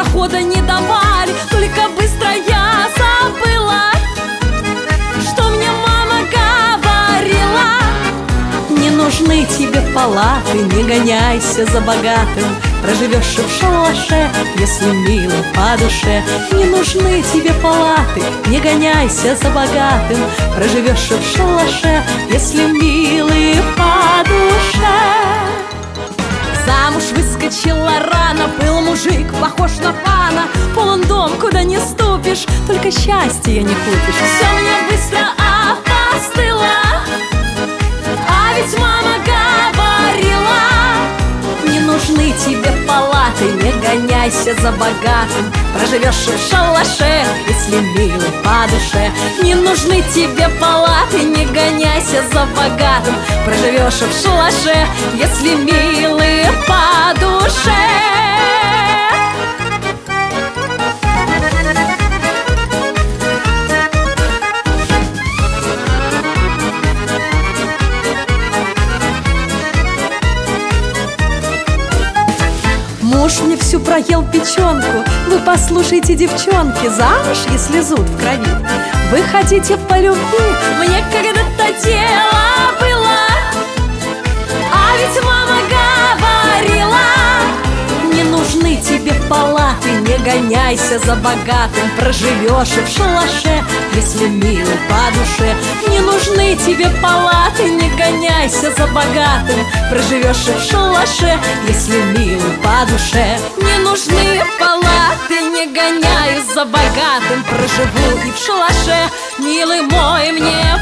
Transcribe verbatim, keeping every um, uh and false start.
прохода не давали. Только быстро я забыла, что мне мама говорила: не нужны тебе палаты, не гоняйся за богатым, проживешь и в шалаше, если мило по душе. Не нужны тебе палаты, не гоняйся за богатым, проживешь и в шалаше, если милый по душе. Замуж выскочила рано, был мужик похож на пана. Полон дом, куда не ступишь, только счастья не купишь. Все мне быстро опостыло, а ведь мама говорила: не нужны тебе палаты, не гоняйся за богатым, проживешь в шалаше, если милый по душе. Не нужны тебе палаты, не гоняйся за богатым, проживешь в шалаше, если милый по душе. Муж мне всю проел печенку. Вы послушайте, девчонки, замуж, если зуд в крови, вы хотите по любви. Мне когда-то дело было, а ведь мама говорила: не нужны тебе палаты, не гоняйся за богатым, проживешь и в шалаше, если милый по душе. Не нужны тебе палаты, не гоняйся за богатым, проживешь и в шалаше, если милый по душе. Не нужны палаты, не гоняюсь за богатым, проживу и в шалаше, милый мой, мне